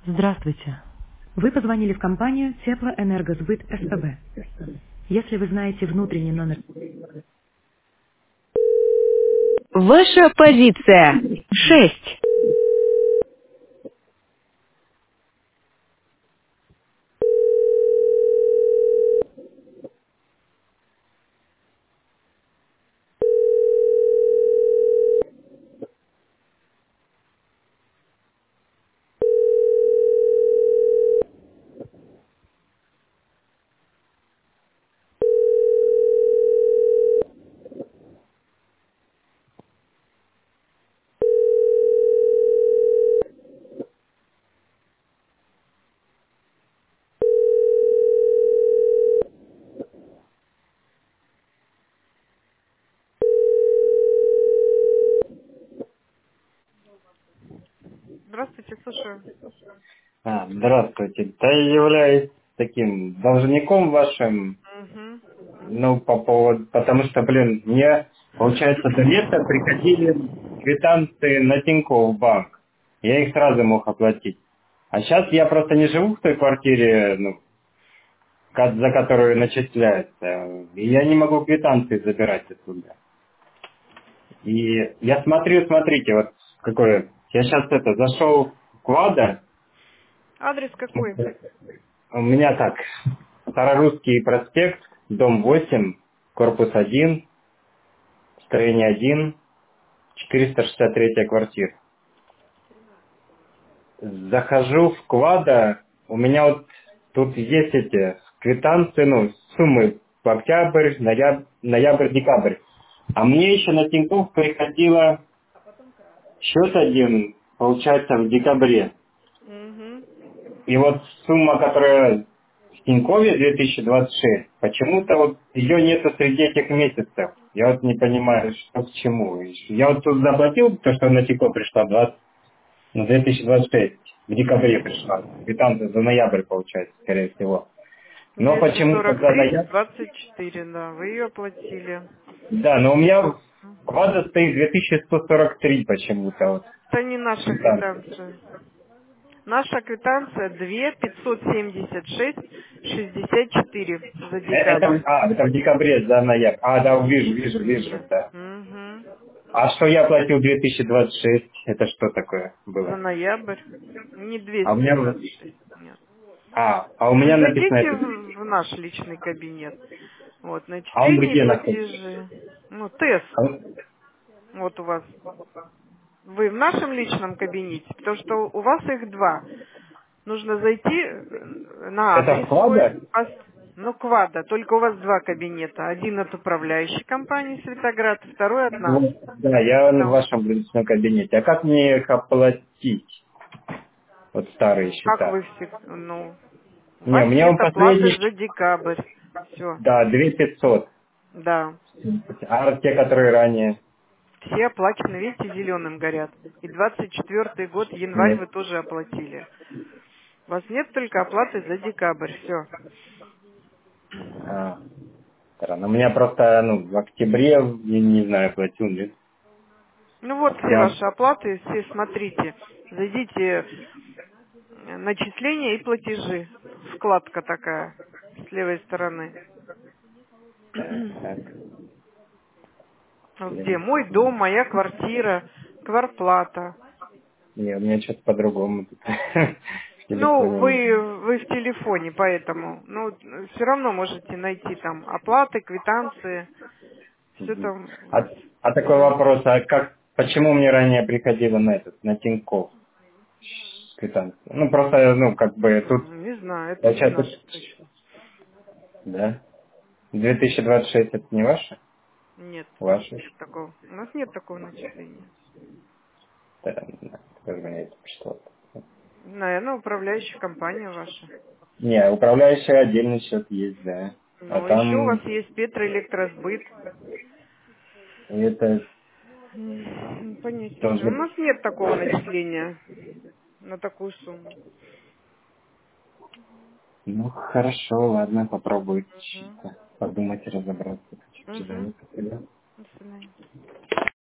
Здравствуйте. Вы позвонили в компанию Теплоэнергосбыт СПБ. Если вы знаете внутренний номер... Ваша позиция 6. Здравствуйте, слушаю. Здравствуйте. Да, я являюсь таким должником вашим, Мгм. ну, потому что, мне, получается, до лета приходили квитанции на Тинькофф банк. Я их сразу мог оплатить. А сейчас я просто не живу в той квартире, ну, за которую начисляется. И я не могу квитанции забирать оттуда. И я смотрю, смотрите, вот какое. Я сейчас зашел в Квадр. Адрес какой? У меня так, Старорусский проспект, дом 8, корпус 1, строение 1, 463 квартира. Захожу в Квада, у меня вот тут есть эти квитанции, ну, суммы в октябрь, ноябрь, декабрь. А мне еще на Тинькофф приходило счет один, получается, в декабре. Угу. И вот сумма, которая в Тинькове 2026, почему-то вот ее нету среди этих месяцев. Я вот не понимаю, что к чему. Я вот тут заплатил то, что на Тинькофф пришла 2026, в декабре пришла. Квитанция за ноябрь получается, скорее всего. Но почему-то за 243 ноябрь... 24, да, вы ее оплатили. Да, но у меня в квадро стоит 2143 почему-то. Вот, Это не наша квитанция. квитанция. Наша квитанция 2 576 64 за декабрь. Это в декабре за ноябрь. Да, вижу, да. Угу. А что я платил 2026? Это что такое За было? ноябрь. Не А у меня... 226, нет. А у Вы меня написано зайдите это. в наш личный кабинет. Вот, А он начисление и где находится? платежи. Ну, ТЭС. Вот у вас. Вы в нашем личном кабинете, потому что у вас их два. Нужно зайти на Это адрес вклада? свой. Ну, Квада. Только у вас два кабинета. Один от управляющей компании Светоград, второй от нас. Вот, да, я в Ну, вашем личном кабинете. А как мне их оплатить? Вот старые как счета. вы все... Ну, у Не, вас у меня нет он оплаты последний, за декабрь. Все. да, 2500. Да. А те, которые ранее? Все оплачены, видите, зеленым горят. И 24-й год, январь Нет. вы тоже оплатили. У вас нет только оплаты за декабрь, все. А, странно. У меня просто, ну, в октябре, я не знаю, платил, нет. Ну вот все Я... ваши оплаты, все смотрите. Зайдите начисления и платежи. Вкладка такая с левой стороны. Так, Вот где? Мой так. дом, моя квартира, кварплата. Не, у меня что-то по-другому тут в Ну, телефоне. вы в телефоне, поэтому. Ну, все равно можете найти там оплаты, квитанции. Все Мгм. там у А, вас. а такой Мгм. вопрос, почему мне ранее приходило на Тинькофф квитанция? Ну, просто, ну, как бы тут, Не знаю, это не получается, наше точно. да, 2026 это не ваше? Нет, у нас Ваше? нет такого. У нас нет такого начисления. Да, да, как мне это пришло. Наверное, управляющая компания ваша. Не, управляющий отдельный счет есть, да. А Ну, еще у вас там есть Петроэлектросбыт. это Понять не знаю. У тоже... нас нет такого начисления на такую сумму. Ну, хорошо, ладно, попробую Угу. подумать и разобраться. Угу. Человека. До свидания.